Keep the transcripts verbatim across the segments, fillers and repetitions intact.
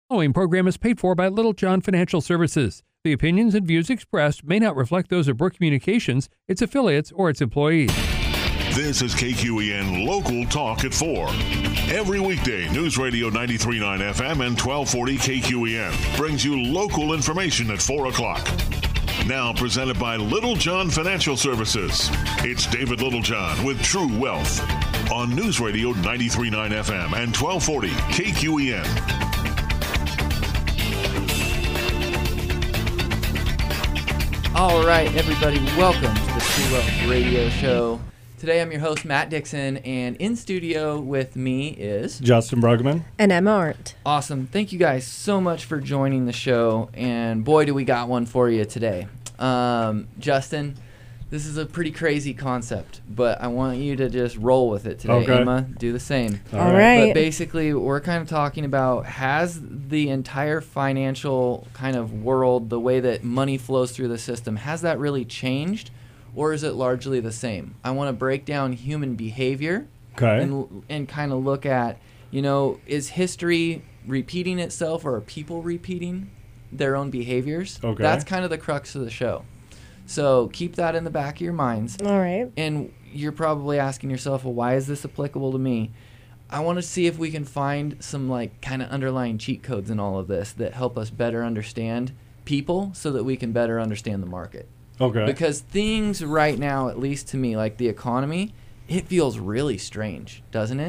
The following program is paid for by Little John Financial Services. The opinions and views expressed may not reflect those of Brook Communications, its affiliates, or its employees. This is K Q E N Local Talk at four. Every weekday, News Radio ninety-three point nine F M and twelve forty K Q E N brings you local information at four o'clock. Now presented by Little John Financial Services. It's David Littlejohn with True Wealth on News Radio ninety-three point nine F M and twelve forty K Q E N. All right, everybody, welcome to the True Wealth Radio Show. Today I'm your host, Matt Dixon, and in studio with me is... Justin Brugman. And Emma Arndt. Awesome. Thank you guys so much for joining the show, and boy, do we got one for you today. Um, Justin, this is a pretty crazy concept, but I want you to just roll with it today. Okay. Emma, do the same. All right. right. But basically, we're kind of talking about, has the entire financial kind of world, the way that money flows through the system, has that really changed, or is it largely the same? I want to break down human behavior Okay. and, and kind of look at, you know, is history repeating itself, or are people repeating their own behaviors? Okay. That's kind of the crux of the show. So keep that in the back of your minds. All right. And you're probably asking yourself, well, why is this applicable to me? I want to see if we can find some like kind of underlying cheat codes in all of this that help us better understand people so that we can better understand the market. Okay. Because things right now, at least to me, like the economy, it feels really strange, doesn't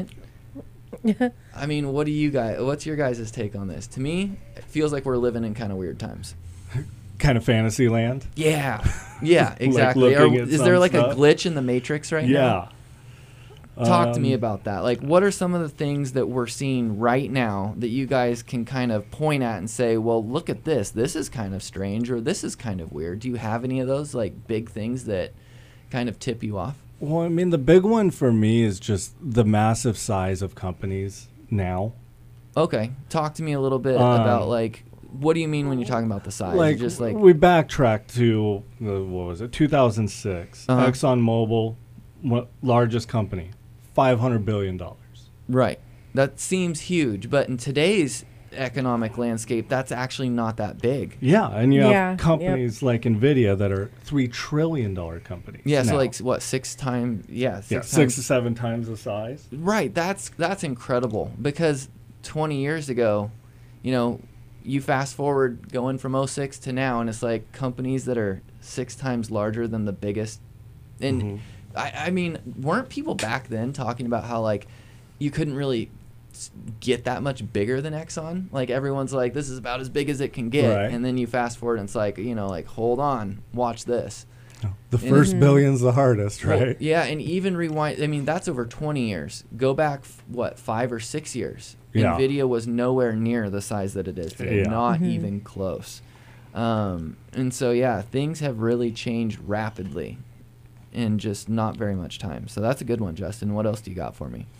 it? I mean, what do you guys, what's your guys' take on this? To me, it feels like we're living in kind of weird times. Kind of fantasy land. Yeah. Yeah, Like exactly. looking Are, at is some there like stuff. a glitch in the Matrix right now? Yeah. Talk to me Um, about that. Like, what are some of the things that we're seeing right now that you guys can kind of point at and say, well, look at this. This is kind of strange, or this is kind of weird. Do you have any of those, like, big things that kind of tip you off? Well, I mean, the big one for me is just the massive size of companies now. Okay. Talk to me a little bit Um, about, like, what do you mean when you're taling about the size? Like, Just like, we backtracked to, uh, what was it, two thousand six. Uh-huh. ExxonMobil, what, largest company, five hundred billion dollars. right. That seems huge, but in today's economic landscape, that's actually not that big. Yeah, and you Yeah, have companies like NVIDIA that are three trillion dollars companies. Yeah, so now. like, what, six times? Yeah, six yeah, times. six to seven times the size. Right, that's that's incredible, because twenty years ago, you know, you fast forward going from oh six to now, and it's like companies that are six times larger than the biggest. And Mhm. I, I mean, weren't people back then talking about how like you couldn't really s- get that much bigger than Exxon? Like everyone's like, this is about as big as it can get, Right. and then you fast forward and it's like, you know, like hold on, watch this. The And- first Mhm. billion's the hardest, Well, right? yeah, and even rewind. I mean, that's over twenty years. Go back, f- what, five or six years? Yeah. NVIDIA was nowhere near the size that it is today. Yeah. Not Mhm. even close. Um, and so, yeah, things have really changed rapidly in just not very much time. So that's a good one, Justin. What else do you got for me?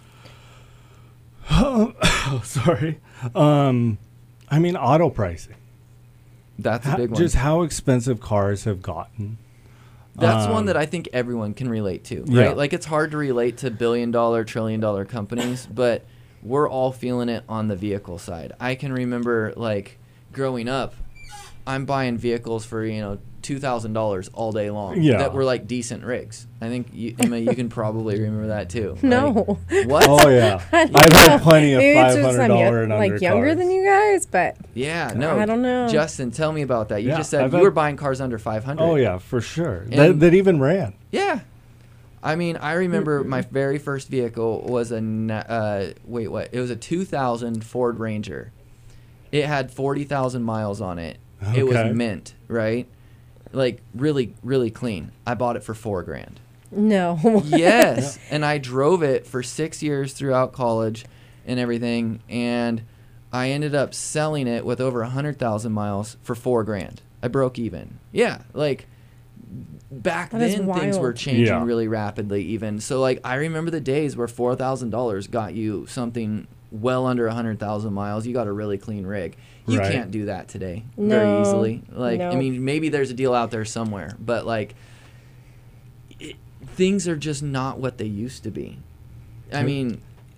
Oh, sorry. Um, I mean, auto pricing. That's a Ho- big one. Just how expensive cars have gotten. That's one um, that I think everyone can relate to, right? Yeah. Like, it's hard to relate to billion dollar, trillion dollar companies, but we're all feeling it on the vehicle side. I can remember, like, growing up, I'm buying vehicles for, you know, two thousand dollars all day long Yeah. that were, like, decent rigs. I think, you, Emma, you can probably remember that, too. No. Like, what? Oh, yeah. I I've don't had know. plenty of Maybe it's five just hundred I'm dollars yo- and under like younger cars. than you guys, but Yeah, no. I don't know. Justin, tell me about that. You Yeah, just said I've you had- were buying cars under five hundred. Oh, yeah, for sure. And- That, that even ran. Yeah. I mean, I remember my very first vehicle was a, na- uh, wait, what? It was a two thousand Ford Ranger. It had forty thousand miles on it. It was Okay. mint, right? Like, really, really clean. I bought it for four grand. no. Yes. And I drove it for six years throughout college and everything. And I ended up selling it with over one hundred thousand miles for four grand. I broke even. Yeah. Like, back That is then things were wild. changing Yeah. really rapidly even. So, like, I remember the days where four thousand dollars got you something well under one hundred thousand miles. You got a really clean rig. You Right. can't do that today very No. easily. Like, I No. mean, maybe there's a deal out there somewhere, but, like, it, things are just not what they used to be. I Yep. mean,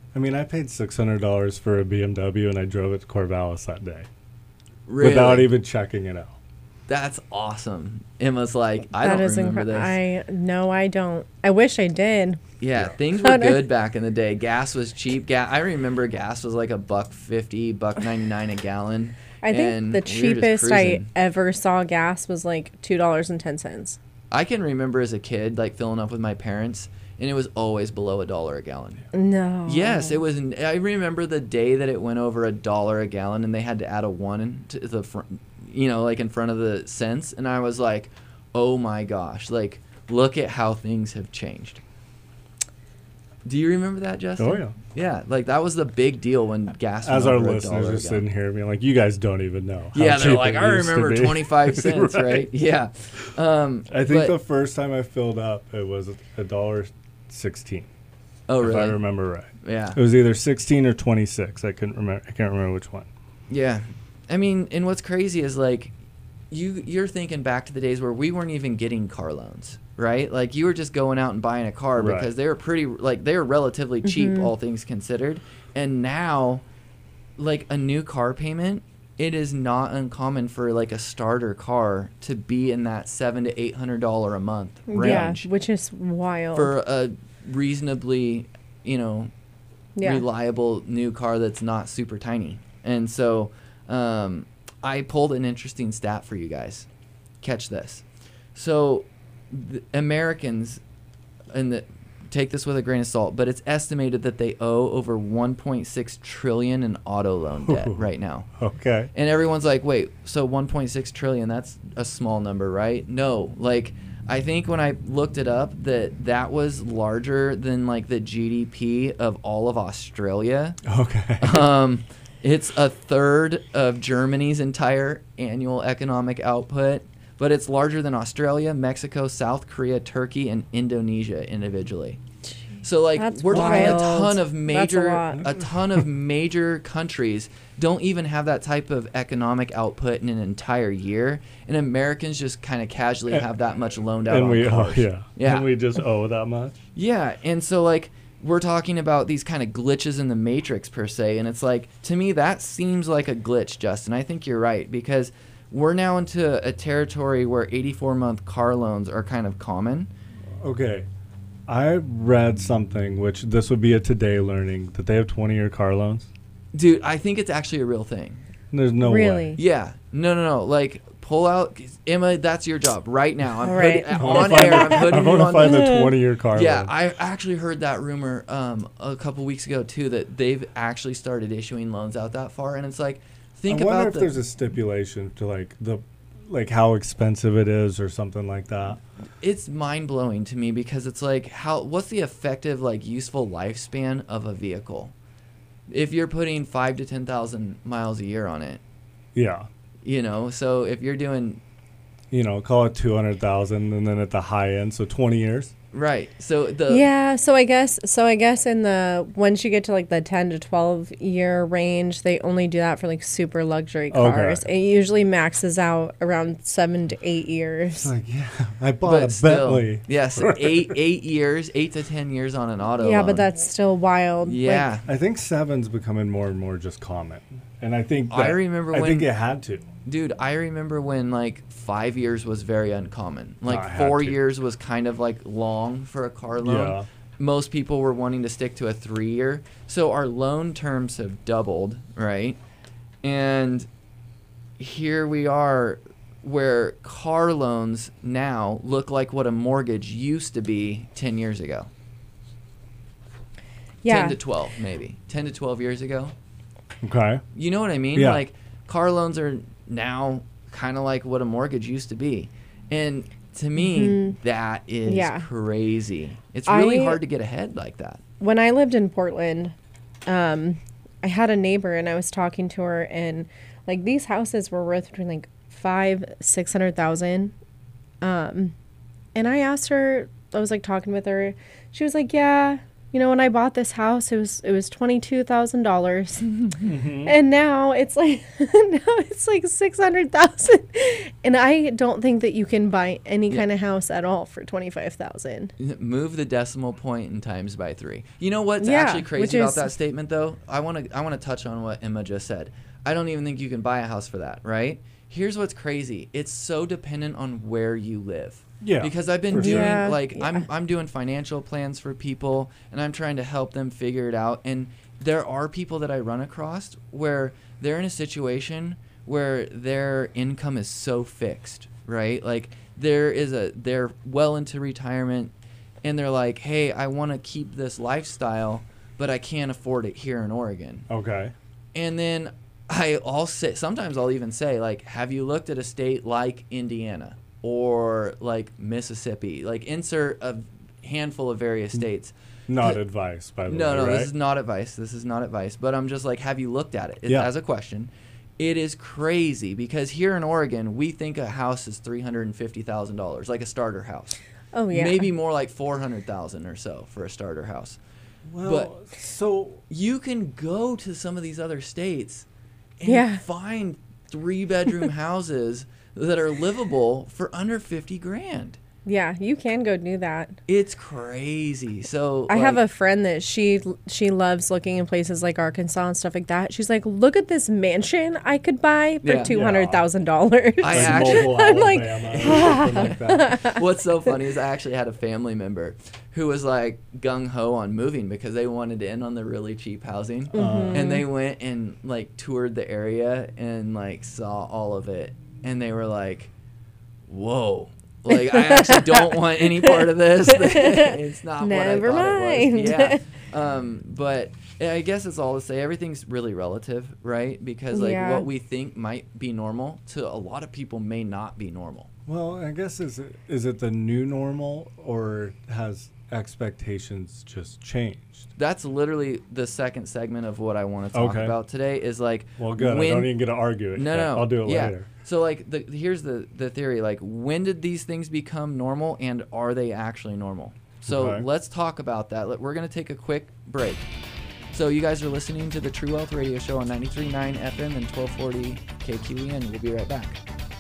I mean, I paid six hundred dollars for a B M W, and I drove it to Corvallis that day Really? without even checking it out. That's awesome. Emma's like, I That don't is remember incre- this. I no, I don't. I wish I did. Yeah, Yeah. things were Oh, no. good back in the day. Gas was cheap. Ga- I remember gas was like a buck fifty, buck ninety nine a gallon. I think and the we were just cheapest I cruising. ever saw gas was like two dollars and ten cents. I can remember as a kid like filling up with my parents, and it was always below a dollar a gallon. No. Yes, it was. n- I remember the day that it went over a dollar a gallon, and they had to add a one to the front, you know, like in front of the cents, and I was like, oh my gosh, like look at how things have changed. Do you remember that, Justin? Oh, yeah. Yeah, like that was the big deal when gas. As went our over a listeners dollar are a sitting gallon. here being like, you guys don't even know. how Yeah, they're cheap like, it I used to remember be." twenty-five cents, right. Right. Yeah. Um, I think but- the first time I filled up, it was a dollar sixteen. oh If I really? remember right. Yeah. It was either sixteen or twenty-six. I couldn't remember. I can't remember which one. Yeah. I mean, and what's crazy is like you you're thinking back to the days where we weren't even getting car loans, right? Like you were just going out and buying a car Right. because they were pretty like they were relatively cheap all things considered. And now like a new car payment, it is not uncommon for like a starter car to be in that seven to eight hundred dollar a month range Yeah, which is wild. for a reasonably, you know, yeah. reliable new car that's not super tiny. And so um, I pulled an interesting stat for you guys. Catch this. So the Americans, and the, take this with a grain of salt, but it's estimated that they owe over one point six trillion in auto loan debt right now. Okay. And everyone's like, wait, so one point six trillion, that's a small number, right? No, like I think when I looked it up that that was larger than like the G D P of all of Australia. Okay. Um, it's a third of Germany's entire annual economic output, but it's larger than Australia, Mexico, South Korea, Turkey, and Indonesia individually. So like That's we're talking a wild. ton of That's a major lot. a ton of major countries don't even have that type of economic output in an entire year, and Americans just kind of casually And- have that much loaned out and on we, oh, cars. yeah. Yeah. And we just owe that much. Yeah, and so like we're talking about these kind of glitches in the matrix per se, and it's like to me that seems like a glitch, Justin. I think you're right because we're now into a territory where eighty-four month car loans are kind of common. Okay. I read something, which this would be a today learning, that they have twenty-year car loans. Dude, I think it's actually a real thing. There's no Really? way. Yeah. No, no, no. Like pull out Emma, that's your job right now. I'm All right. hooding- I wanna on find air. I'm the- putting I you want to on find the twenty-year car Yeah, loan. I actually heard that rumor um, a couple weeks ago too that they've actually started issuing loans out that far, and it's like, think I wonder about if the, there's a stipulation to like the, like how expensive it is or something like that. It's mind blowing to me because it's like how what's the effective like useful lifespan of a vehicle? If you're putting five to ten thousand miles a year on it, Yeah. you know, so if you're doing You know, call it two hundred thousand, and then at the high end, so twenty years. right, so the Yeah, so I guess so I guess in the once you get to like the ten to twelve year range, they only do that for like super luxury Okay. cars. It usually maxes out around seven to eight years. It's like, yeah, I bought but a still, Bentley. yes, eight eight years, eight to ten years on an auto. Yeah, loan. but that's still wild. Like, yeah. I think seven's becoming more and more just common, and I think I that- remember I when- think it had to. Dude, I remember when like five years was very uncommon. Like I had four to. years was kind of like long for a car loan. Yeah. Most people were wanting to stick to a three year. So our loan terms have doubled, right? And here we are where car loans now look like what a mortgage used to be ten years ago. yeah. ten to twelve, maybe. ten to twelve years ago. Okay. You know what I mean? Yeah. Like car loans are now kind of like what a mortgage used to be. And to me, Mhm. that is Yeah. crazy. It's really I- hard to get ahead like that. When I lived in Portland, um, I had a neighbor and I was talking to her, and like these houses were worth between like five, six hundred thousand. Um, and I asked her, I was like talking with her. She was like, "Yeah, you know, when I bought this house, it was it was twenty two thousand dollars, and now it's like now it's like six hundred thousand, and I don't think that you can buy any Yeah. kind of house at all for twenty five thousand. Move the decimal point and times by three. You know what's Yeah, actually which crazy about is- that statement, though? I want to I want to touch on what Emma just said. I don't even think you can buy a house for that, right? Here's what's crazy. It's so dependent on where you live. Yeah, Because I've been for doing sure. Yeah, like yeah. I'm I'm doing financial plans for people, and I'm trying to help them figure it out. And there are people that I run across where they're in a situation where their income is so fixed, right? Like there is a they're well into retirement, and they're like, hey, I want to keep this lifestyle, but I can't afford it here in Oregon. Okay. And then I I'll say sometimes I'll even say like, have you looked at a state like Indiana or like Mississippi? Like insert a handful of various states. Not advice, by the No, way. no, right? this is not advice. This is not advice. But I'm just like, have you looked at it? It Yeah. as a question. It is crazy because here in Oregon, we think a house is three hundred fifty thousand dollars, like a starter house. Oh yeah, Maybe more like four hundred thousand dollars or so for a starter house. Well, but- so You can go to some of these other states and Yeah. find three bedroom houses that are livable for under fifty grand. yeah, you can go do that. It's crazy. So I have like, a friend that she she loves looking in places like Arkansas and stuff like that. She's like, look at this mansion I could buy for Yeah. two hundred thousand dollars. I like actually- Mobile, I'm like- Alabama, or something like that. what's so funny is I actually had a family member who was like gung ho on moving because they wanted to end on the really cheap housing, Mm-hmm. and they went and like toured the area and like saw all of it, and they were like, "Whoa." Like I actually don't want any part of this. It's not Never what I thought it was. mind. Yeah. Um, but I guess it's all to say everything's really relative, right? Because like Yeah. what we think might be normal to a lot of people may not be normal. Well, I guess is it is it the new normal, or has expectations just changed? That's literally the second segment of what I want to talk Okay. about today is like Well, good. when- I don't even get to argue it. no, yet. no, I'll do it yeah. later. So like the here's the the theory, like when did these things become normal and are they actually normal? So Okay. let's talk about that. Let- We're going to take a quick break. So you guys are listening to the True Wealth Radio Show on ninety-three point nine F M and twelve forty K Q E N. We'll be right back.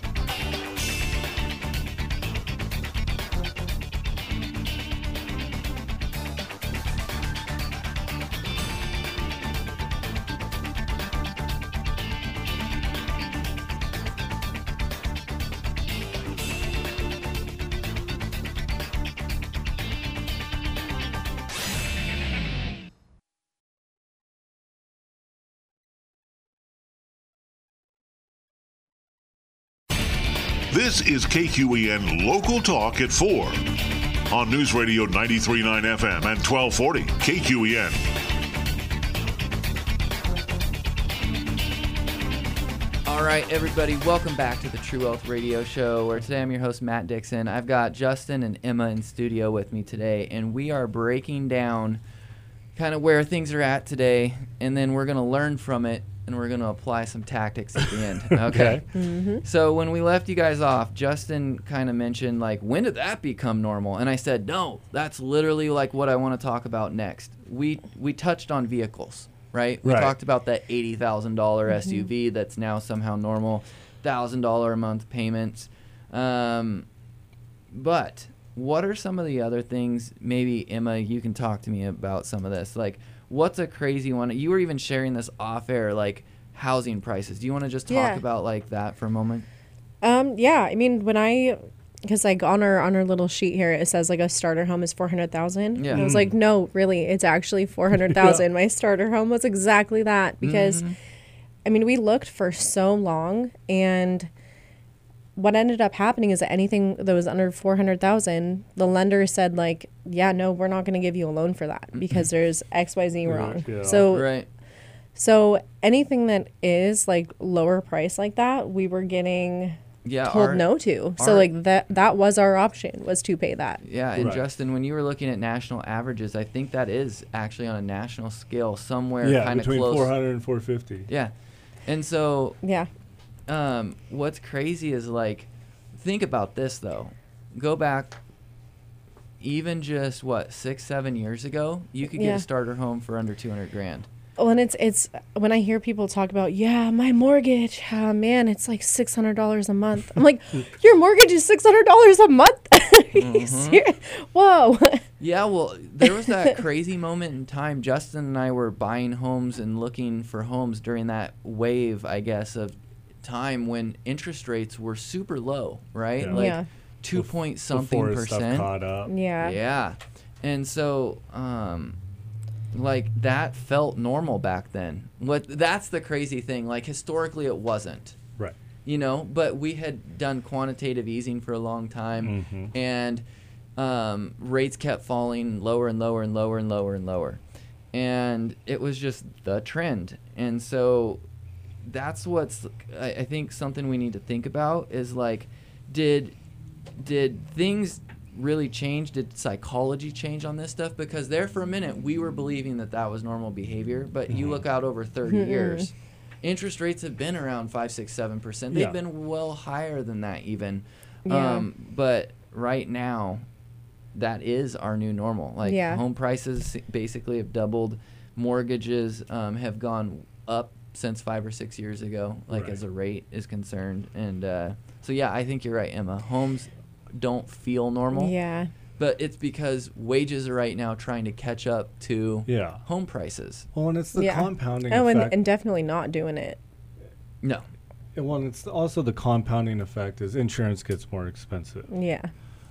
This is K Q E N Local Talk at four on News Radio ninety-three point nine F M and twelve forty K Q E N. All right, everybody, welcome back to the True Wealth Radio Show, where today I'm your host, Matt Dixon. I've got Justin and Emma in studio with me today, and we are breaking down kind of where things are at today, and then we're going to learn from it, and we're going to apply some tactics at the end. Okay? Okay. So when we left you guys off, Justin kind of mentioned, like, when did that become normal? And I said, no, that's literally like what I want to talk about next. We we touched on vehicles. Right? We Right. talked about that eighty thousand dollars S U V that's now somehow normal, one thousand dollars a month payments. Um, but what are some of the other things? Maybe, Emma, you can talk to me about some of this. Like, what's a crazy one? You were even sharing this off air, like housing prices. Do you want to just talk Yeah. about like that for a moment? Um, yeah, I mean, when I, because like on our on our little sheet here, it says like a starter home is four hundred thousand. Yeah. And I was like, no, really, it's actually four hundred thousand. My starter home was exactly that because, I mean, we looked for so long, and what ended up happening is that anything that was under four hundred thousand, the lender said like, yeah, no, we're not going to give you a loan for that because there's X Y Z wrong. Yeah. So Right. so anything that is like lower price like that, we were getting Yeah. told our- no to. So our- like that that was our option, was to pay that. Yeah, and Right. Justin, when you were looking at national averages, I think that is actually on a national scale somewhere Yeah, kind of between close. four hundred and four fifty. Yeah. And so Yeah. um, what's crazy is like, think about this though. Go back even just what six, seven years ago, you could get Yeah. a starter home for under two hundred grand. Well, and it's it's when I hear people talk about, yeah, my mortgage, uh, man, it's like six hundred dollars a month. I'm like, your mortgage is six hundred dollars a month? Are you Mhm. serious? Whoa. Yeah, well, there was that crazy moment in time. Justin and I were buying homes and looking for homes during that wave, I guess, of time when interest rates were super low, right? Yeah. Like Yeah. two point something Before stuff percent. caught up. Yeah. Yeah. And so, um, like that felt normal back then. What that's the crazy thing. Like historically, it wasn't. Right. You know, but we had done quantitative easing for a long time, Mhm. and um, rates kept falling lower and lower and lower and lower and lower, and it was just the trend. And so that's what's I, I think something we need to think about is like, did did things really change? Did psychology change on this stuff? Because there for a minute we were believing that that was normal behavior, but you Mhm. look out over thirty Mm-mm. years, interest rates have been around five, six, seven percent. They've Yeah. been well higher than that even. Yeah. Um, but right now, that is our new normal. Like Yeah. home prices basically have doubled. Mortgages um, have gone up since five or six years ago, like Right. as a rate is concerned. And uh, so, yeah, I think you're right, Emma. Homes don't feel normal, Yeah. but it's because wages are right now trying to catch up to Yeah. home prices. Well, and it's the Yeah. compounding Oh, and, effect. and definitely not doing it. No. And well, it's also the compounding effect is insurance gets more expensive. Yeah.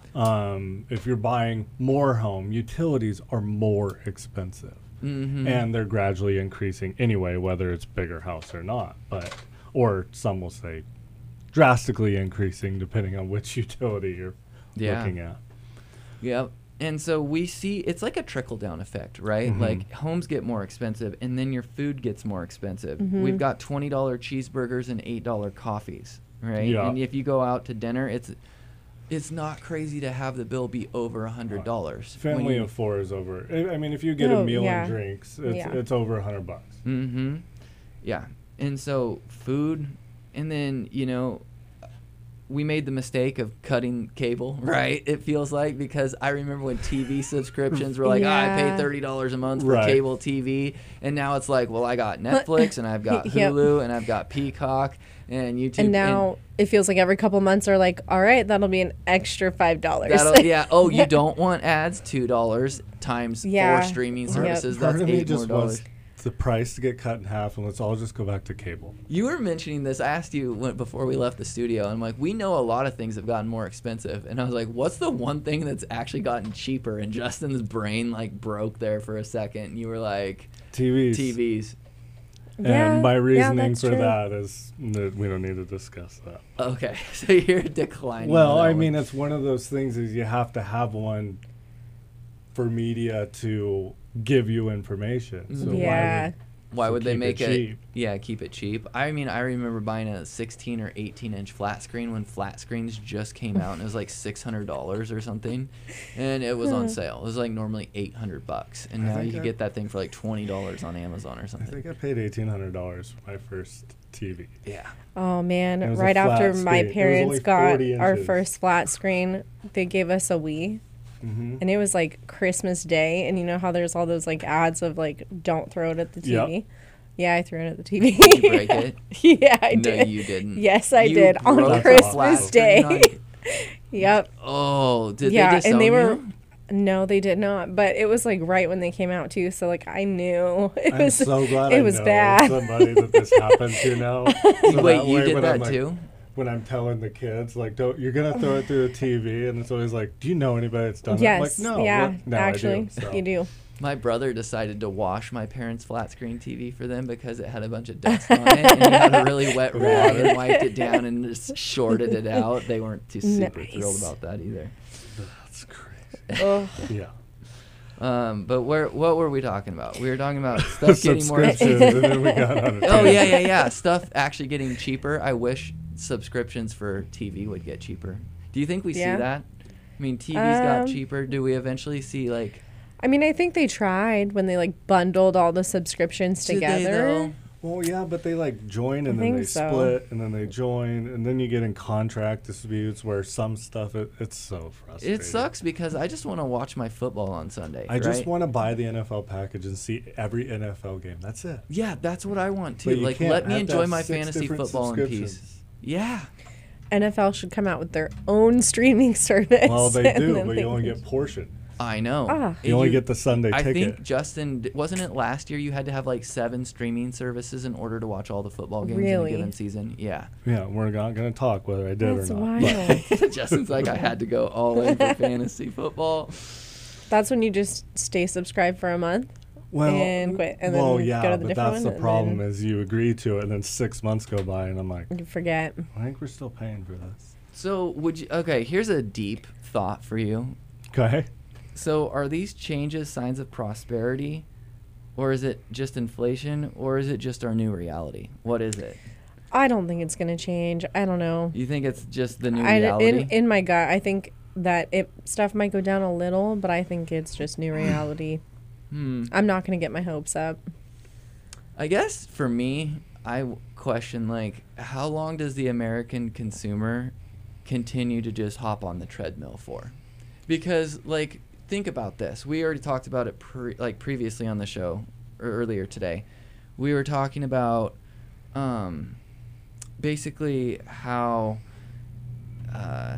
Um, if you're buying more home, utilities are more expensive. Mm-hmm. And they're gradually increasing anyway, whether it's bigger house or not. But or some will say drastically increasing depending on which utility you're Yeah. looking at. Yep. And so we see it's like a trickle down effect, right? Mhm. Like homes get more expensive and then your food gets more expensive. Mhm. We've got twenty dollar cheeseburgers and eight dollar coffees, right? Yeah. And if you go out to dinner, it's it's not crazy to have the bill be over a hundred dollars. Family of four is over. I I mean, if you get Oh, a meal yeah. and drinks, it's Yeah. it's over a hundred bucks. Mm-hmm. Yeah. And so food, and then, you know, we made the mistake of cutting cable, right? It feels like, because I remember when T V subscriptions were like, ah, I Yeah. pay thirty dollars a month for Right. cable T V. And now it's like, well, I got Netflix and I've got Yep. Hulu and I've got Peacock and YouTube. And now it feels like every couple months are like, all right, that'll be an extra five dollars. that'll, yeah. Oh, you don't want ads? two dollars times Yeah. four streaming Yep. services. Part That's of me eight more just dollars. wants the price to get cut in half, and let's all just go back to cable. You were mentioning this. I asked you when, before we left the studio. I'm like, we know a lot of things have gotten more expensive, and I was like, what's the one thing that's actually gotten cheaper? And Justin's brain like broke there for a second. And you were like, T Vs. T Vs. Yeah, And my yeah, reasoning that's for true. that is that we don't need to discuss that. Okay, so you're declining. Well, on that I one. mean, it's one of those things is you have to have one for media to give you information. So Yeah. why would, why so would they keep make it it? cheap? Yeah, keep it cheap. I mean, I remember buying a sixteen or eighteen inch flat screen when flat screens just came out, and it was like six hundred dollars or something, and it was on sale. It was like normally eight hundred bucks, and I now think you can I- get that thing for like twenty dollars on Amazon or I something. think I paid eighteen hundred dollars for my first T V. Yeah. Oh man! It was a Right after flat my screen. It was parents only got forty our inches. first flat screen, they gave us a Wii, Mm-hmm. and it was like Christmas Day, and you know how there's all those like ads of like don't throw it at the T V. Yep. Yeah, I threw it at the T V. Did you break it? Yeah, I no, did. you didn't. Yes, I You did on broke a Christmas flat screen Day. on- Yep. Oh, did yeah, they disown and they were. you? No, they did not. But it was like right when they came out too. So like I knew it I'm was. so glad it I was know bait. somebody that this happened to now. So Wait, that you way did when that I'm like- too? When I'm telling the kids, like, don't you're gonna throw it through the T V, and it's always like, do you know anybody that's done Yes. that? I'm like, no, yeah. what? No, actually, I do. So. you do. My brother decided to wash my parents' flat screen T V for them because it had a bunch of dust on it, and he had a really wet rag and wiped it down and just shorted it out. They weren't too super Nice. thrilled about that either. That's crazy. Ugh. Yeah. Um, but where what were we talking about? We were talking about stuff getting more. Subscriptions, and then we got on a Oh yeah, tangent. yeah, yeah. Stuff actually getting cheaper. I wish subscriptions for T V would get cheaper. Do you think we Yeah. see that? I mean, T Vs got Um, cheaper. Do we eventually see like? I mean, I think they tried when they like bundled all the subscriptions Did they, together. though? Well, yeah, but they like join and I then think they so. split and then they join and then you get in contract disputes where some stuff it, it's so frustrating. It sucks because I just want to watch my football on Sunday. I just right? want to buy the N F L package and see every N F L game. That's it. Yeah, that's what I want too. But you Like, can't let me have to enjoy have my six fantasy different football in peace. subscriptions. Yeah. N F L should come out with their own streaming service. Well, they and do, then but they you only can- get portion. I know. Ah. You only get the Sunday I ticket. think Justin, d- wasn't it last year you had to have like seven streaming services in order to watch all the football games Really? in a given season? Yeah. Yeah, we're not going to talk whether I did That's or not. wild. Justin's like, I had to go all in for fantasy football. That's when you just stay subscribed for a month. Well, And quit, and then well, go yeah, to the but different that's one, the and problem then- is you agree to it, and then six months go by, and I'm like, You forget. I think we're still paying for this. So, would you, okay, here's a deep thought for you. Okay. So, are these changes signs of prosperity, or is it just inflation, or is it just our new reality? What is it? I don't think it's going to change. I don't know. You think it's just the new I, reality? in, in my gut, I think that it stuff might go down a little, but I think it's just new reality. hmm. I'm not going to get my hopes up. I guess for me, I w- question like, how long does the American consumer continue to just hop on the treadmill for? Because like, think about this. We already talked about it pre- like previously on the show or earlier today. We were talking about um, basically how uh,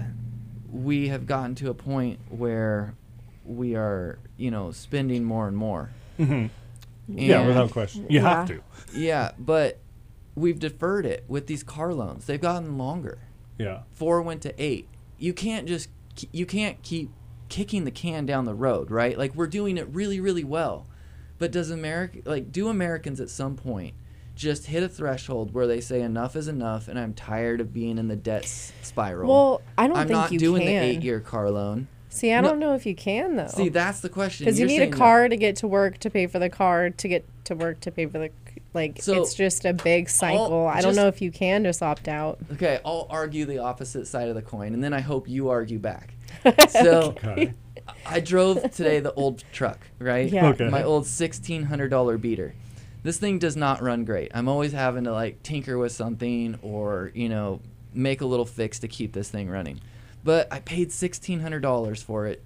we have gotten to a point where we are, you know, spending more and more. hmm Yeah, And- without question. You have Yeah. to. Yeah, but we've deferred it with these car loans. They've gotten longer. Yeah. Four went to eight. You can't just you can't keep kicking the can down the road, right? Like we're doing it really, really well. But does America like do Americans at some point just hit a threshold where they say enough is enough and I'm tired of being in the debt s- spiral? Well, I don't I'm think not you doing can. the eight-year car loan. See, I No. don't know if you can, though. See, that's the question. Because you You're need a saying no. car to get to work, to pay for the car, to get to work, to pay for the... Like, So, it's just a big cycle. I don't just- know if you can just opt out. Okay, I'll argue the opposite side of the coin, and then I hope you argue back. So, Okay. I drove today the old truck, right? Yeah. Okay. My old sixteen hundred dollars beater. This thing does not run great. I'm always having to like tinker with something or, you know, make a little fix to keep this thing running. But I paid sixteen hundred dollars for it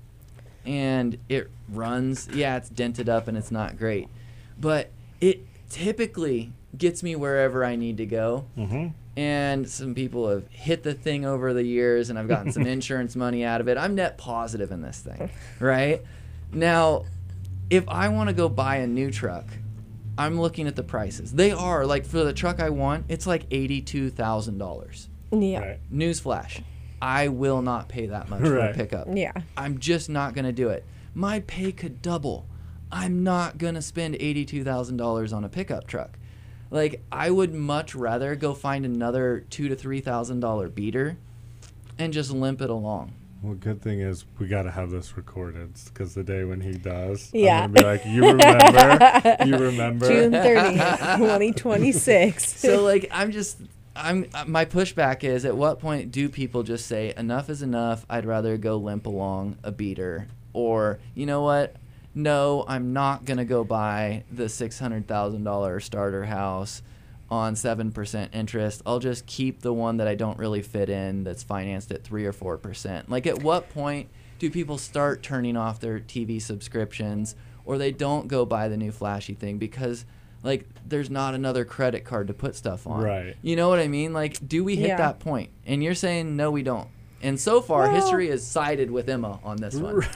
and it runs. Yeah, it's dented up and it's not great. But it typically gets me wherever I need to go. Mm-hmm. And some people have hit the thing over the years and I've gotten some insurance money out of it. I'm net positive in this thing, right? Now, if I want to go buy a new truck, I'm looking at the prices. They are, like, for the truck I want, it's like eighty-two thousand dollars. Yeah. Right. Newsflash, I will not pay that much for a Right. pickup. Yeah. I'm just not going to do it. My pay could double. I'm not going to spend eighty-two thousand dollars on a pickup truck. Like, I would much rather go find another two to three thousand dollar beater and just limp it along. Well, good thing is we got to have this recorded because the day when he does, Yeah. I'm gonna be like, you remember? You remember? June thirtieth, twenty twenty-six. So, like, I'm just, I'm, uh, my pushback is, at what point do people just say, enough is enough, I'd rather go limp along a beater? Or, you know what? No, I'm not going to go buy the six hundred thousand dollars starter house on seven percent interest. I'll just keep the one that I don't really fit in that's financed at three or four percent. Like, at what point do people start turning off their T V subscriptions or they don't go buy the new flashy thing because, like, there's not another credit card to put stuff on? Right. You know what I mean? Like, do we hit Yeah. that point? And you're saying, no, we don't. And so far, Well- history has sided with Emma on this one.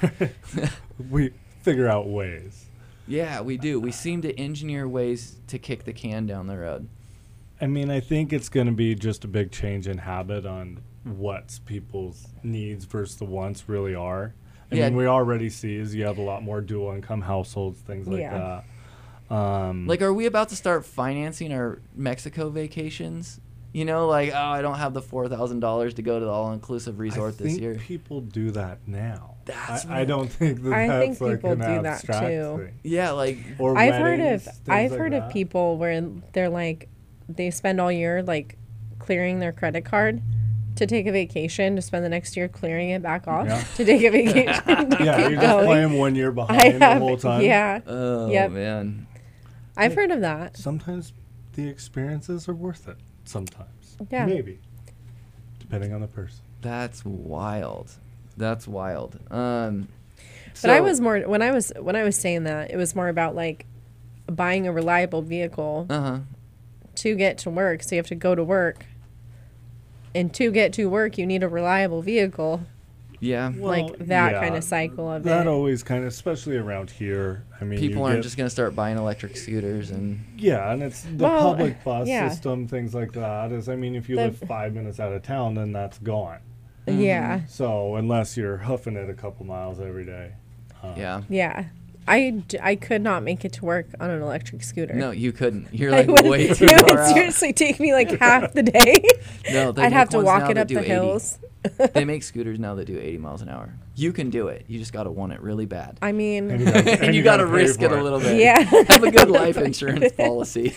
we figure out ways. Yeah, we do. We seem to engineer ways to kick the can down the road. I mean, I think it's going to be just a big change in habit on what people's needs versus the wants really are. I Yeah. mean, we already see is you have a lot more dual income households, things like Yeah. that. Um, Like, are we about to start financing our Mexico vacations? You know, like, oh, I don't have the four thousand dollars to go to the all-inclusive resort I this think year. people do that now. That's I, I what- don't think that I think that's like people an do that abstract too. thing. Yeah, like, Or I've heard weddings, of things I've like heard that. of people where they're like they spend all year like clearing their credit card to take a vacation to spend the next year clearing it back off Yeah. to take a vacation. to Yeah, keep you're just going. playing one year I behind have, the whole time. yeah. oh, Yep. man. I've heard of that. Sometimes the experiences are worth it sometimes. Yeah. Maybe. Depending on the person. That's wild. That's wild. Um, But I so- was more when I was when I was saying that, it was more about like buying a reliable vehicle Uh-huh. to get to work. So you have to go to work. And to get to work, you need a reliable vehicle. Yeah. Like that kind of cycle of that it. always kind of, especially around here. I mean, People you aren't get- just going to start buying electric scooters and Yeah, and it's the Well, public bus yeah. system, things like that. Is I mean, if you The- live five minutes out of town, then that's gone. Yeah. So unless you're huffing it a couple miles every day, uh, yeah. Yeah. I, d- I could not make it to work on an electric scooter. No, you couldn't. You're I like would, way too it far would out. seriously take me like half the day. No, they I'd make have to ones walk now it that up do the eighty. hills. They make scooters now that do eighty miles an hour. You can do it. You just got to want it really bad. I mean, and you gotta, and you got to pay risk it for a little bit. yeah. Have a good life insurance policy.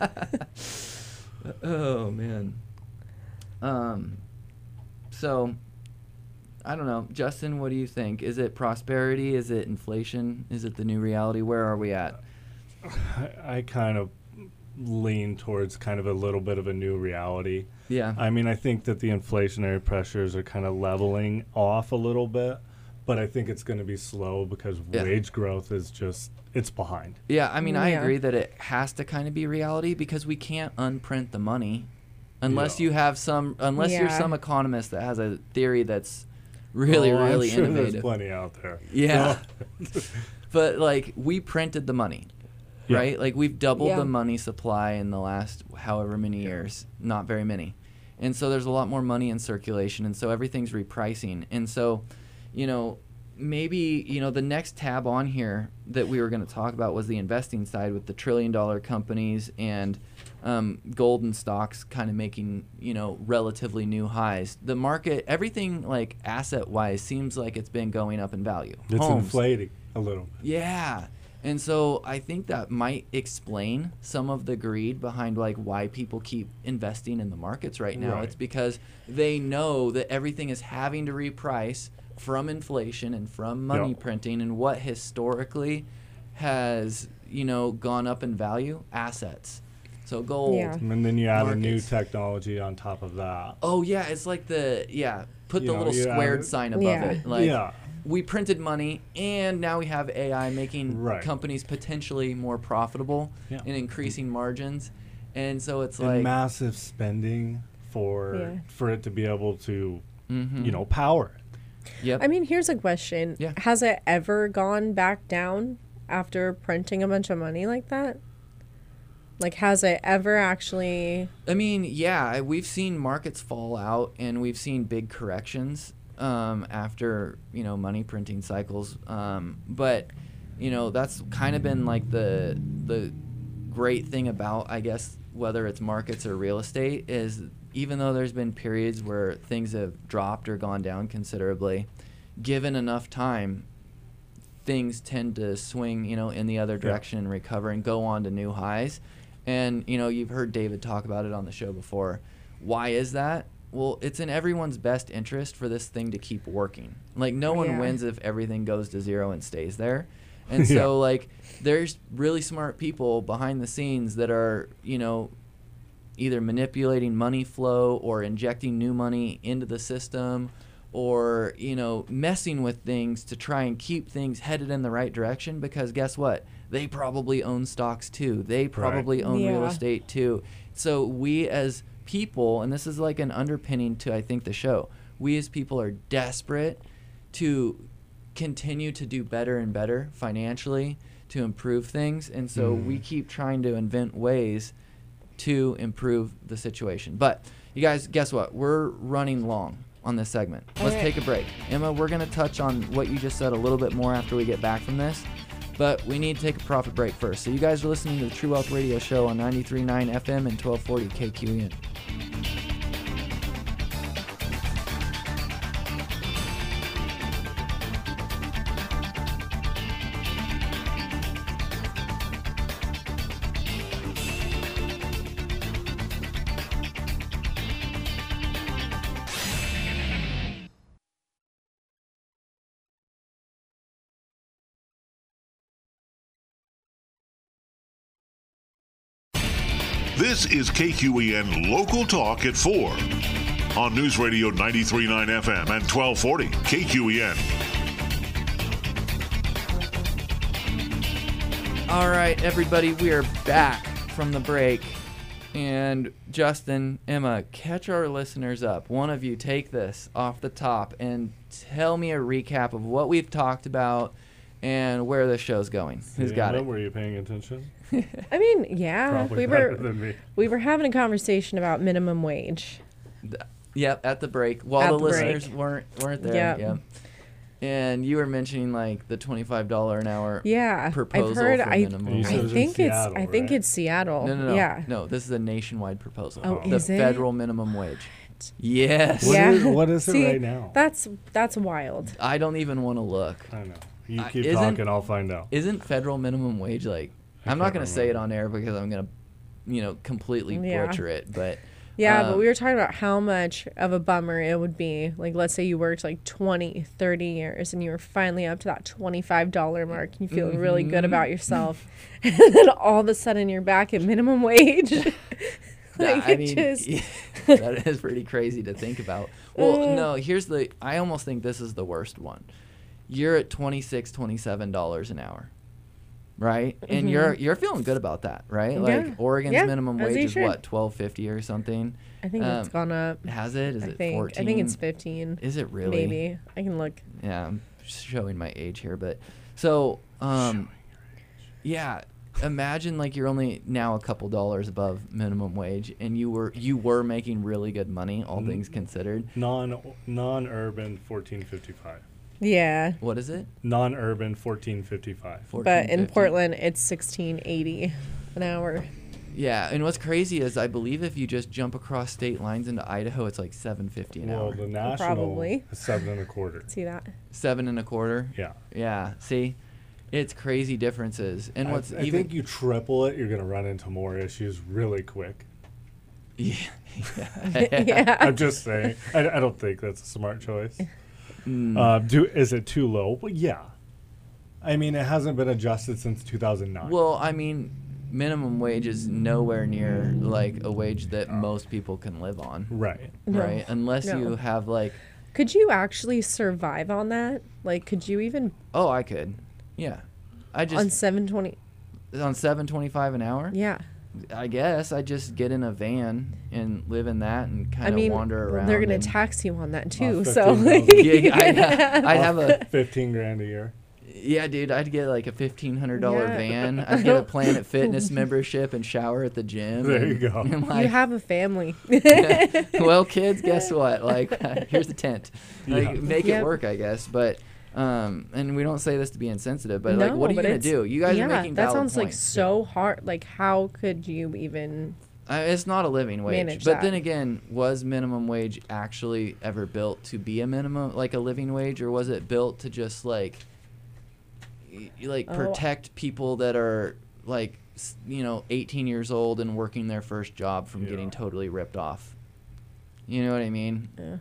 Oh man. Um. So, I don't know, Justin. What do you think? Is it prosperity? Is it inflation? Is it the new reality? Where are we at? I, I kind of lean towards kind of a little bit of a new reality. Yeah. I mean, I think that the inflationary pressures are kind of leveling off a little bit, but I think it's going to be slow because Yeah. wage growth is just, it's behind. Yeah, I mean, I Yeah. agree that it has to kind of be reality because we can't unprint the money unless Yeah. you have some, unless you're Yeah. some economist that has a theory that's really, Oh, really I'm sure innovative. There's plenty out there. Yeah. But like, we printed the money, Yeah. right? Like, we've doubled Yeah. the money supply in the last however many years, not very many. And so there's a lot more money in circulation, and so everything's repricing. And so, you know, maybe, you know, the next tab on here that we were going to talk about was the investing side with the trillion dollar companies and um, golden stocks kind of making, you know, relatively new highs. The market, everything like asset wise seems like it's been going up in value. It's Homes, inflating a little. yeah. And so I think that might explain some of the greed behind like why people keep investing in the markets right now. Right. It's because they know that everything is having to reprice from inflation and from money Yep. printing, and what historically has, you know, gone up in value, assets. So gold. Yeah. And then you add a new Markets. technology on top of that. Oh yeah, it's like the yeah, put You the know, little you add squared it- sign above Yeah. it. Like yeah. we printed money, and now we have A I making Right. companies potentially more profitable Yeah. and increasing margins. And so it's And like, massive spending for Yeah. for it to be able to, mhm. you know, power it. yep. I mean, here's a question. Yeah. Has it ever gone back down after printing a bunch of money like that? Like, has it ever actually? I mean, yeah, we've seen markets fall out, and we've seen big corrections um, after, you know, money printing cycles. Um, but, you know, that's kind of been like the the great thing about, I guess, whether it's markets or real estate, is even though there's been periods where things have dropped or gone down considerably, given enough time, things tend to swing, you know, in the other direction and recover and go on to new highs. And, you know, you've heard David talk about it on the show before. Why is that? Well, it's in everyone's best interest for this thing to keep working. Like, no one Yeah. wins if everything goes to zero and stays there. And Yeah. so, like, there's really smart people behind the scenes that are, you know, either manipulating money flow or injecting new money into the system, or, you know, messing with things to try and keep things headed in the right direction, because guess what? They probably own stocks too. They probably own real Yeah. estate too. So we as people, and this is like an underpinning to, I think, the show, we as people are desperate to continue to do better and better financially, to improve things. And so we keep trying to invent ways to improve the situation. But you guys, guess what? We're running long on this segment. Let's Okay. take a break. Emma, we're going to touch on what you just said a little bit more after we get back from this. But we need to take a profit break first. So you guys are listening to the True Wealth Radio Show on ninety-three point nine F M and twelve forty K Q E N. This is K Q E N Local Talk at four on News Radio ninety-three point nine F M and twelve forty K Q E N. All right, everybody, we are back from the break. And Justin, Emma, catch our listeners up. One of you take this off the top and tell me a recap of what we've talked about and where the show's going. Who's got it? Were you paying attention? I mean, yeah, Probably we better were than me. we were having a conversation about minimum wage. Yep, at the break. While At the, the listeners break. weren't weren't there. Yep. Yep. And you were mentioning like the twenty-five dollars an hour Yeah, proposal I've heard. for I, minimum You said it I was wage. in think it's Seattle, I think right? it's Seattle. No, no, no. Yeah. No, this is a nationwide proposal. Oh, the is it? federal minimum wage. Yes. What Yeah. is- what is it See, right now? That's that's wild. I don't even want to look. I know. You Uh, keep isn't- talking, I'll find out. Isn't federal minimum wage like? I I'm not can't going to say it remember. on air because I'm going to, you know, completely Yeah. butcher it. But Yeah, um, but we were talking about how much of a bummer it would be. Like, let's say you worked like twenty, thirty years and you were finally up to that twenty-five dollars mark and you feel really good about yourself. And then all of a sudden you're back at minimum wage. like, Yeah, I it mean, just, that is pretty crazy to think about. Well, Uh. no, here's the. I almost think this is the worst one. You're at twenty-six, twenty-seven dollars an hour, right? And you're you're feeling good about that, right? Like Mm-hmm. Yeah. Oregon's Yeah, minimum as wage you is should. what, twelve fifty or something? I think it's Um, gone up. Has it? Is I it think. fourteen? I think it's fifteen. Is it really? Maybe. I can look. Yeah, I'm showing my age here, but so um, yeah. Imagine like you're only now a couple dollars above minimum wage, and you were you were making really good money, all Mm. things considered. Non non urban fourteen fifty five. Yeah. What is it? Non urban fourteen fifty five. But in fourteen fifty. Portland, it's sixteen eighty an hour. Yeah, and what's crazy is I believe if you just jump across state lines into Idaho, it's like seven fifty an Well, hour, the national Probably. is seven and a quarter. See that? seven and a quarter. Yeah. Yeah, see, it's crazy differences. And I, what's I even think you triple it, you're going to run into more issues really quick. yeah, yeah. I'm just saying. I, I don't think that's a smart choice. Mm. Uh, do is it too low? Well, yeah. I mean, it hasn't been adjusted since two thousand nine. Well, I mean, minimum wage is nowhere near like a wage that Oh. most people can live on, right. No, right? Unless no. you have like, Could you actually survive on that? Like, could you even oh, I could, yeah, I on just seven twenty? on seven twenty five an hour. Yeah. I guess I just get in a van and live in that and kind I of mean, wander around. they're gonna and- tax you on that too. Off So, fifteen thousand. Yeah, I'd, ha- I'd have a fifteen grand a year. yeah, dude. I'd get like a fifteen hundred dollar Yeah. van. I'd get a Planet Fitness membership and shower at the gym. There and- you go. and, you like, have a family. well, kids, guess what? Like, here's the tent. Like, Yeah. make Yep. it work, I guess. But, um, and we don't say this to be insensitive, but like, No, what are you but gonna it's- do? You guys yeah, are making that valid sounds like points. so hard. Like, how could you even? Uh, it's not a living wage. Manage But that. then again, was minimum wage actually ever built to be a minimum, like a living wage, or was it built to just like, y- like Oh. protect people that are like, s- you know, eighteen years old and working their first job from getting Yeah. totally ripped off? You know what I mean? Yeah.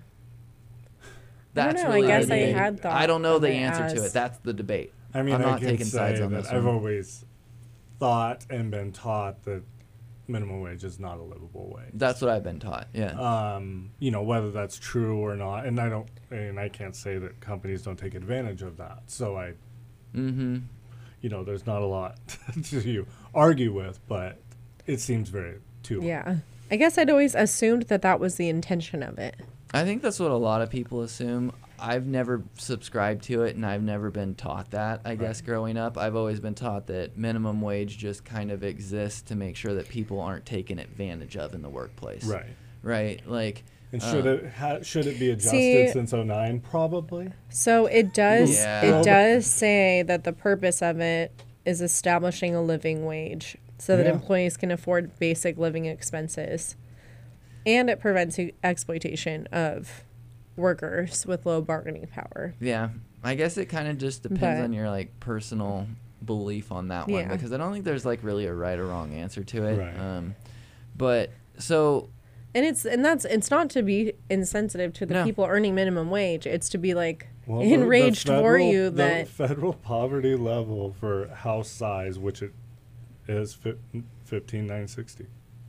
That's know, I really guess the I debate. had thought I don't know of the it answer to as- it. That's the debate. I mean, I'm I not can taking say sides on that this I've one. always thought and been taught that minimum wage is not a livable wage. That's what I've been taught. Yeah. um, you know, whether that's true or not, and I don't, and I can't say that companies don't take advantage of that. So I, mm-hmm. you know, there's not a lot to argue with, but it seems very too. Yeah. I guess I'd always assumed that that was the intention of it. I think that's what a lot of people assume. I've never subscribed to it, and I've never been taught that, I guess, growing up. I've always been taught that minimum wage just kind of exists to make sure that people aren't taken advantage of in the workplace. Right. Right? Like, And should uh, it ha- should it be adjusted See- since oh nine? Probably. So it does. Yeah. It does say that the purpose of it is establishing a living wage so that Yeah. employees can afford basic living expenses, and it prevents e- exploitation of workers with low bargaining power. yeah. I guess it kind of just depends But- on your, like, personal belief on that one. Yeah. Because I don't think there's, like, really a right or wrong answer to it. Right. Um, but, so... And it's and that's it's not to be insensitive to the No. people earning minimum wage. It's to be like Well, the- the enraged for federal- you the that federal poverty level for house size, which it is fifteen nine sixty.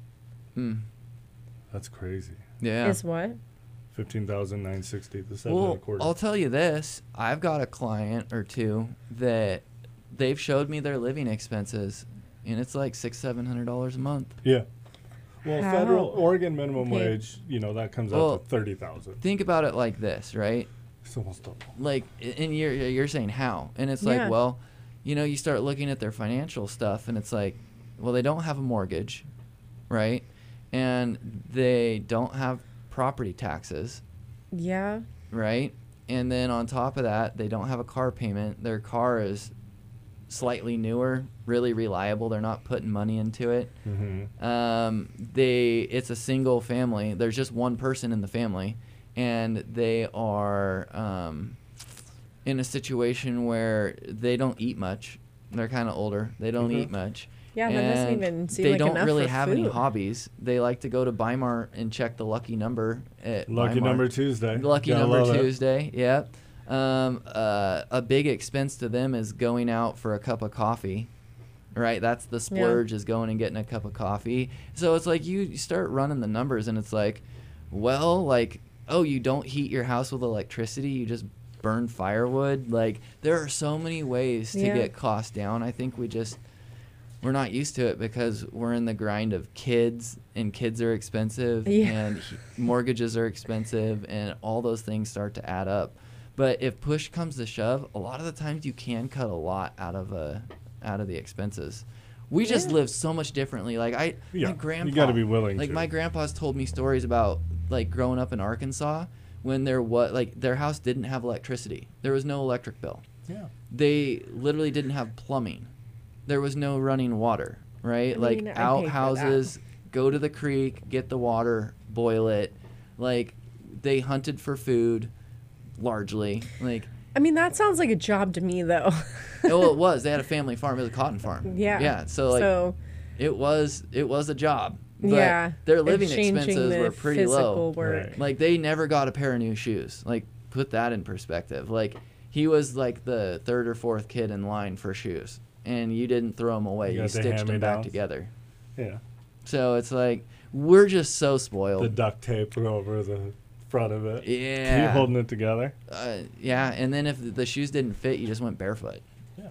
Mm. That's crazy. Yeah. Is what? Fifteen thousand nine sixty. The seven Well, and a quarter. I'll tell you this. I've got a client or two that they've showed me their living expenses, and it's like six, seven hundred dollars a month. Yeah. Well, How? federal Oregon minimum Okay. wage, you know, that comes Well, out to thirty thousand. Think about it like this, right? It's almost double. Like, and you're you're saying how, and it's Yeah. like, well, you know, you start looking at their financial stuff, and it's like, well, they don't have a mortgage, right? And they don't have property taxes, Yeah. right? And then on top of that, they don't have a car payment. Their car is slightly newer, really reliable. They're not putting money into it. Mm-hmm. Um, they it's a single family. There's just one person in the family, and they are um, in a situation where they don't eat much. They're kind of older. They don't Mhm. eat much. Yeah, that doesn't And even seem they like don't enough really for have any food. hobbies. They like to go to Weimar and check the lucky number at Lucky Weimar. number Tuesday. Lucky Gotta number love it. Tuesday. Yep. Um, uh, a big expense to them is going out for a cup of coffee, right? That's the splurge, is going and getting a cup of coffee. So it's like you, you start running the numbers, and it's like, well, like, oh, you don't heat your house with electricity, you just burn firewood. Like, there are so many ways to Yeah. get costs down. I think we just we're not used to it because we're in the grind of kids, and kids are expensive, Yeah. and he- mortgages are expensive, and all those things start to add up. But if push comes to shove, a lot of the times you can cut a lot out of uh, out of the expenses. We just Yeah. live so much differently. Like I, Yeah, my you grandpa. gotta be willing Like to. my grandpa's told me stories about like growing up in Arkansas when there was like their house didn't have electricity. There was no electric bill. Yeah. They literally didn't have plumbing. There was no running water, right? I like mean, I pay for outhouses, go to the creek, get the water, boil it. Like they hunted for food largely. Like I mean, that sounds like a job to me, though. well, it was. They had a family farm. It was a cotton farm. Yeah. Yeah. So like so, it was it was a job. But yeah. their living Exchanging expenses the were pretty low. physical work. Right. Like they never got a pair of new shoes. Like put that in perspective. Like he was like the third or fourth kid in line for shoes, and you didn't throw them away. You You, got the stitched them back hand-me-downs. together. Yeah. So it's like we're just so The spoiled. duct tape over the front of it. Yeah. Keep holding it together. Uh, yeah, and then if the shoes didn't fit, you just went barefoot. Yeah.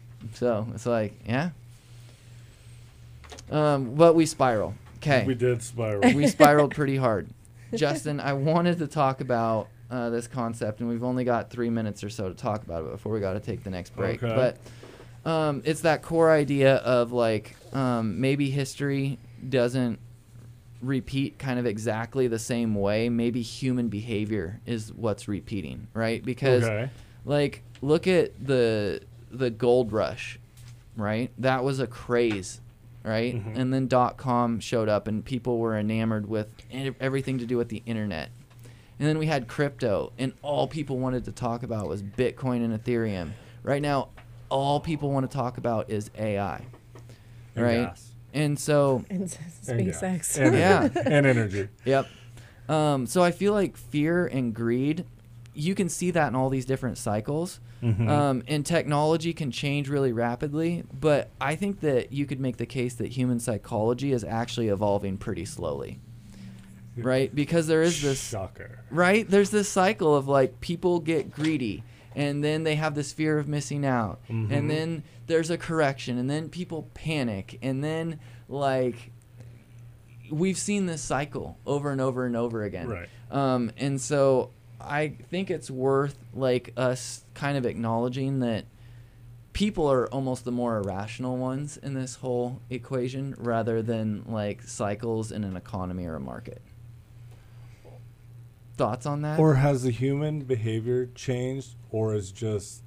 So it's like, yeah. Um, but we spiral. Okay. We did spiral. We spiraled pretty hard. Justin, I wanted to talk about uh, this concept, and we've only got three minutes or so to talk about it before we got to take the next break. Okay. But um, it's that core idea of like um, maybe history doesn't repeat kind of exactly the same way. Maybe human behavior is what's repeating, right? Because Okay. like look at the the gold rush, right? That was a craze, right? Mhm. And then dot com showed up, and people were enamored with e- everything to do with the internet. And then we had crypto, and all people wanted to talk about was Bitcoin and Ethereum. Right now, all people want to talk about is A I, And right? gas. And so And And gas. SpaceX. And, Yeah. and energy. Yep. Um, so I feel like fear and greed, you can see that in all these different cycles. Mhm. Um, and technology can change really rapidly, but I think that you could make the case that human psychology is actually evolving pretty slowly. Right? Because there is this Shocker. right? There's this cycle of like people get greedy, and then they have this fear of missing out, Mhm. and then there's a correction, and then people panic, and then like we've seen this cycle over and over and over again. Right. Um, and so I think it's worth like us kind of acknowledging that people are almost the more irrational ones in this whole equation rather than like cycles in an economy or a market. Thoughts on that? Or has the human behavior changed, or is just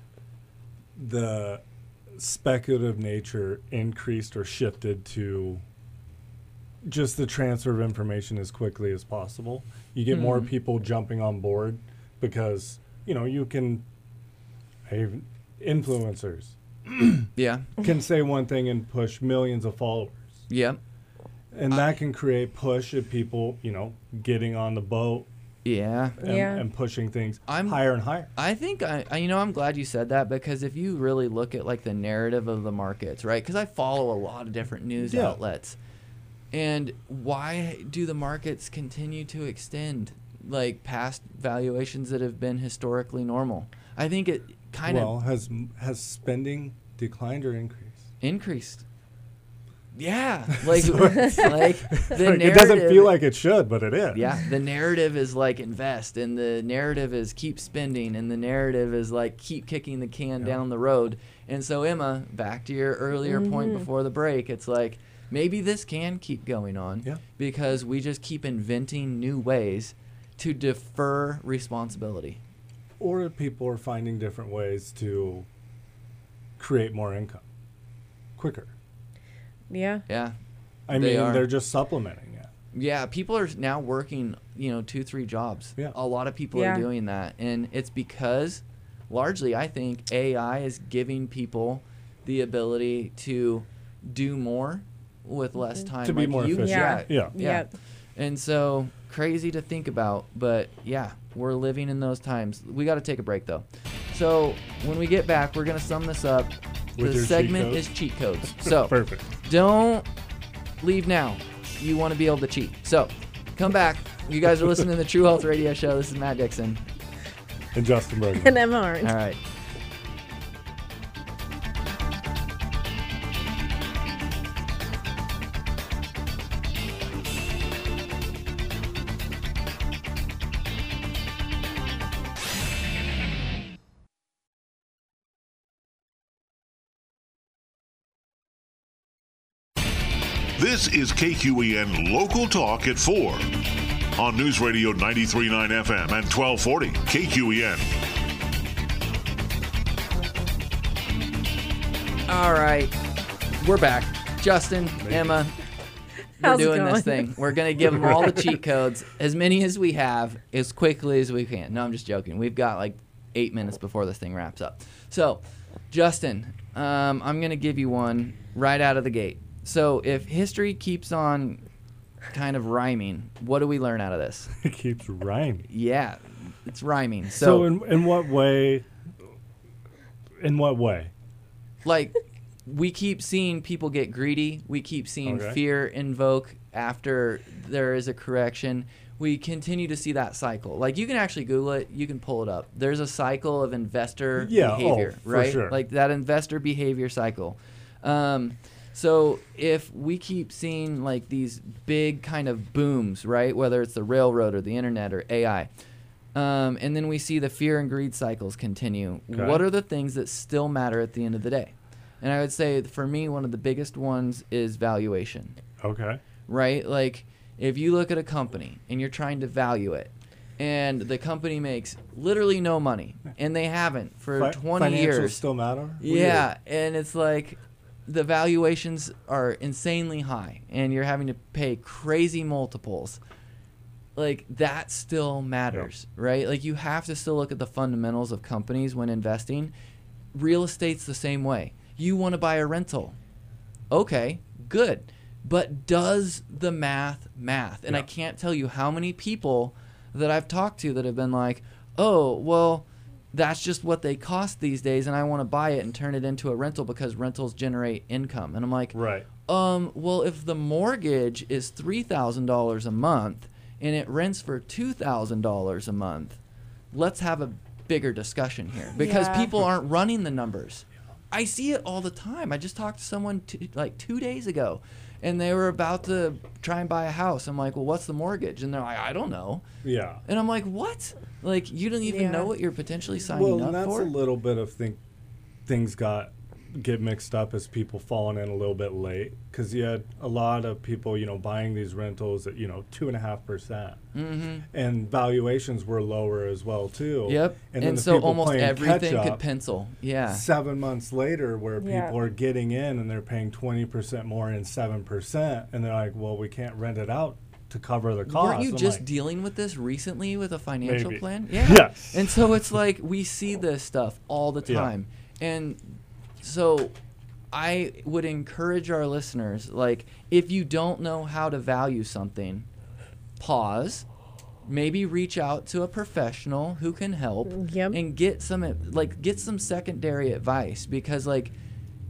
the speculative nature increased or shifted to just the transfer of information as quickly as possible? You get more Mhm. people jumping on board because, you know, you can have influencers Yeah. can say one thing and push millions of followers. Yeah. And that can create push of people, you know, getting on the boat Yeah. and, Yeah. and pushing things I'm- higher and higher. I think I, I, you know, I'm glad you said that, because if you really look at like the narrative of the markets, right? Because I follow a lot of different news Yeah. outlets. And why do the markets continue to extend like past valuations that have been historically normal? I think it kind well, of has has spending declined or increased? increased. Yeah, like like the Like, narrative. it doesn't feel like it should, but it is. Yeah, the narrative is like invest, and the narrative is keep spending, and the narrative is like keep kicking the can Yeah. down the road. And so, Emma, back to your earlier point before the break, it's like maybe this can keep going on Yeah. because we just keep inventing new ways to defer responsibility. Or people are finding different ways to create more income quicker. Yeah. Yeah. I They mean, are. they're just supplementing it. Yeah, people are now working, you know, two, three jobs. Yeah. A lot of people Yeah. are doing that. And it's because, largely, I think A I is giving people the ability to do more with less time. To be Like more you- efficient. Yeah. Yeah. Yeah. Yep. And so, crazy to think about. But yeah, we're living in those times. We got to take a break, though. So, when we get back, we're going to sum this up. With the your cheat segment codes? is cheat codes. So, Perfect. don't leave now. You want to be able to cheat. So, come back. You guys are listening to the True Health Radio Show. This is Matt Dixon. And Justin Bergman. And Emma Orange. All right. This is K Q E N Local Talk at four on News Radio ninety-three point nine F M and twelve forty K Q E N. All right. We're back. Justin, Emma, we're How's it doing this going? thing. We're going to give them all the cheat codes, as many as we have, as quickly as we can. No, I'm just joking. We've got like eight minutes before this thing wraps up. So, Justin, um, I'm going to give you one right out of the gate. So, if history keeps on kind of rhyming, what do we learn out of this? It keeps rhyming. Yeah, it's rhyming. So, So, in in what way? In what way? like, we keep seeing people get greedy. We keep seeing Okay. fear invoke after there is a correction. We continue to see that cycle. Like, you can actually Google it. You can pull it up. There's a cycle of investor Yeah, oh, behavior, for right? sure. Like that investor behavior cycle. Um, so if we keep seeing like these big kind of booms, right? Whether it's the railroad or the internet or A I, um, and then we see the fear and greed cycles continue. Okay. What are the things that still matter at the end of the day? And I would say for me, one of the biggest ones is valuation, Okay. right? Like if you look at a company and you're trying to value it, and the company makes literally no money, and they haven't for Fi- twenty financials years. still matter. Yeah, and it's like the valuations are insanely high, and you're having to pay crazy multiples. Like that still matters, right? Like you have to still look at the fundamentals of companies when investing. Real estate's the same way. You want to buy a rental. Okay, good. But does the math math? And I Yeah. can't tell you how many people that I've talked to that have been like, "Oh, well, that's just what they cost these days, and I want to buy it and turn it into a rental because rentals generate income." And I'm like, Right. um, well, if the mortgage is three thousand dollars a month and it rents for two thousand dollars a month, let's have a bigger discussion here because Yeah. people aren't running the numbers. I see it all the time. I just talked to someone t- like two days ago, and they were about to try and buy a house. I'm like, well, what's the mortgage? And they're like, I don't know. Yeah. And I'm like, what? Like, you don't even Yeah. know what you're potentially signing Well, up and that's for? a little bit of think things got get mixed up as people falling in a little bit late because you had a lot of people, you know, buying these rentals at you know two and a half percent, Mm-hmm. and valuations were lower as well too. Yep. And, And, then the so people almost playing everything catch could up pencil. Yeah. Seven months later, where Yeah. people are getting in and they're paying twenty percent more and seven percent, and they're like, "Well, we can't rent it out to cover the cost." Weren't you I'm just like, dealing with this recently with a financial Maybe. plan? Yeah. Yes. And so it's like we see this stuff all the Yeah. time. And so I would encourage our listeners, like, if you don't know how to value something, pause, maybe reach out to a professional who can help Yep. and get some like get some secondary advice because like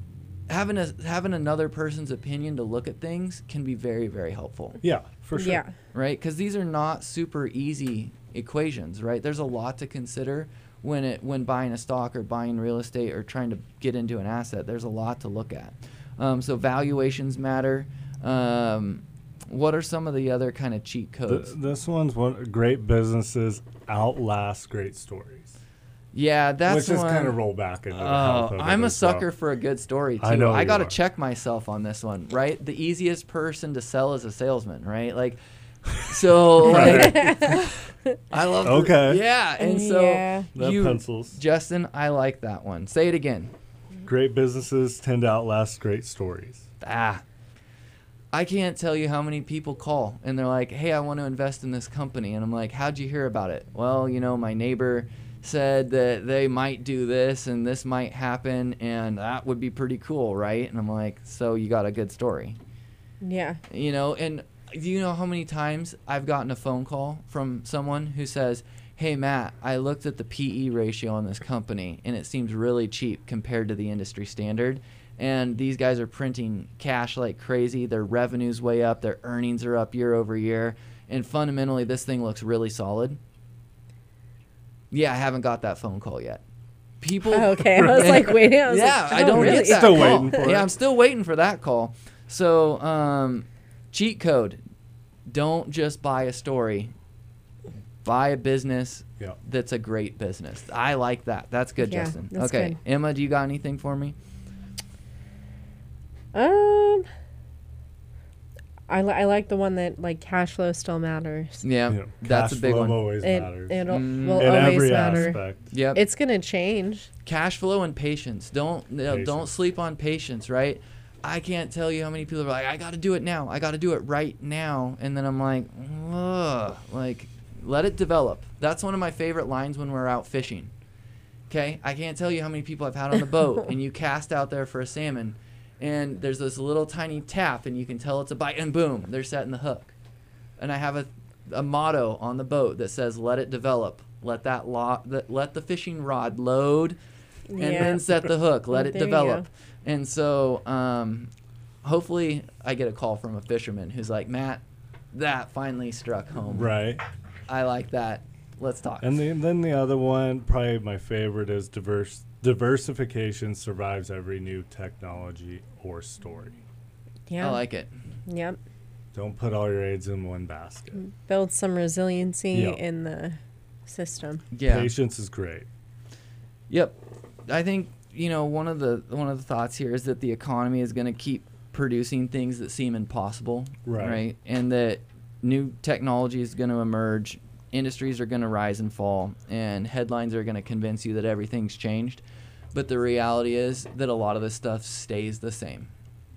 having a having another person's opinion to look at things can be very, very helpful. Yeah, for sure. Yeah. Right? Because these are not super easy equations, right? There's a lot to consider when it when buying a stock or buying real estate or trying to get into an asset. There's a lot to look at. Um, so valuations matter. Um, what are some of the other kind of cheat codes? Th- this one's what great businesses outlast great stories. Yeah, that's Which is one. kind of roll back into the Oh, health of I'm it a as well. sucker for a good story too. I know I you got to are. check myself on this one, right? The easiest person to sell is a salesman, right? Like, so like, I love. the- Okay. yeah, and so Yeah. That you, pencils. Justin, I like that one. Say it again. Great businesses tend to outlast great stories. Ah. I can't tell you how many people call and they're like, hey, I want to invest in this company. And I'm like, how'd you hear about it? Well, you know, my neighbor said that they might do this and this might happen and that would be pretty cool, right? And I'm like, so you got a good story. Yeah. You know, and do you know how many times I've gotten a phone call from someone who says, hey, Matt, I looked at the P E ratio on this company and it seems really cheap compared to the industry standard. And these guys are printing cash like crazy. Their revenue's way up. Their earnings are up year over year. And fundamentally, this thing looks really solid. Yeah, I haven't got that phone call yet. People. Okay. I was like waiting. I was yeah, like, I oh, don't really? get that Still call. waiting for yeah, it. I'm still waiting for that call. So, um, cheat code. Don't just buy a story. Buy a business Yeah. that's a great business. I like that. That's good, Yeah, Justin. that's Okay, good. Emma, do you got anything for me? Um, I, li- I like the one that like cash flow still matters. Yeah, You know, that's a cash big flow one. always It matters. it'll Mm. will in always every matter. aspect. Yep. It's gonna change. Cash flow and patience. Don't you know, don't Patience. sleep on patience, right? I can't tell you how many people are like, I got to do it now. I got to do it right now. And then I'm like, ugh, like, let it develop. That's one of my favorite lines when we're out fishing. Okay, I can't tell you how many people I've had on the boat, and you cast out there for a salmon, and there's this little tiny tap, and you can tell it's a bite, and boom, they're setting the hook. And I have a, a motto on the boat that says, "Let it develop. Let that lo- that, let the fishing rod load, and Yeah. then set the hook. Let it There you develop." go. And so, um, hopefully, I get a call from a fisherman who's like, "Matt, that finally struck home. Right. I like that. Let's talk." And the, then the other one, probably my favorite, is diverse diversification survives every new technology or story. Yeah. I like it. Yep. Don't put all your eggs in one basket. Build some resiliency Yeah. in the system. Yeah. Patience is great. Yep. I think, you know, one of the one of the thoughts here is that the economy is going to keep producing things that seem impossible, Right. And that new technology is going to emerge, industries are going to rise and fall, and headlines are going to convince you that everything's changed. But the reality is that a lot of this stuff stays the same.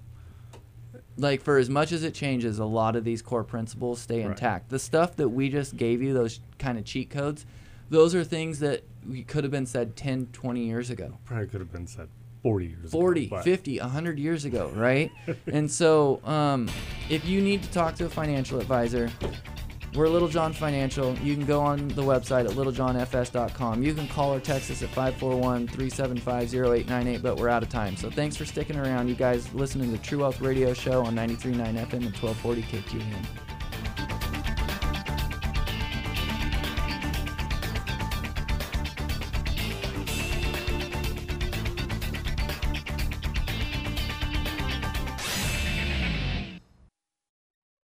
Like, for as much as it changes, a lot of these core principles stay Right. intact. The stuff that we just gave you, those kind of cheat codes, those are things that we could have been said ten, twenty years ago. Probably could have been said forty years forty, ago. but- fifty, one hundred years ago, right? And so um, if you need to talk to a financial advisor, we're Little John Financial. You can go on the website at little john f s dot com. You can call or text us at five four one, three seven five, zero eight nine eight, but we're out of time. So thanks for sticking around. You guys listening to the True Wealth Radio Show on ninety-three point nine F M and twelve forty K Q A M.